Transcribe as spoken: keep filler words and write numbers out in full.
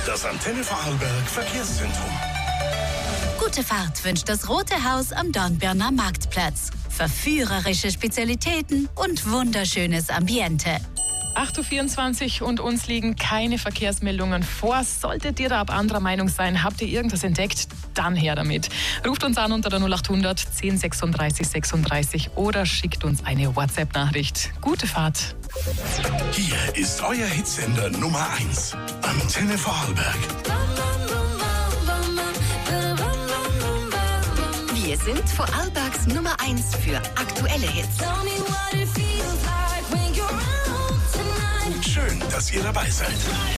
Das Antenne Vorarlberg Verkehrszentrum. Gute Fahrt wünscht das Rote Haus am Dornbirner Marktplatz. Verführerische Spezialitäten und wunderschönes Ambiente. acht Uhr vierundzwanzig und uns liegen keine Verkehrsmeldungen vor. Solltet ihr da ab anderer Meinung sein, habt ihr irgendwas entdeckt, dann her damit. Ruft uns an unter der null acht hundert zehn sechsunddreißig sechsunddreißig oder schickt uns eine WhatsApp-Nachricht. Gute Fahrt. Hier ist euer Hitsender Nummer eins. Antenne Vorarlberg. Wir sind Vorarlbergs Nummer eins für aktuelle Hits. Schön, dass ihr dabei seid.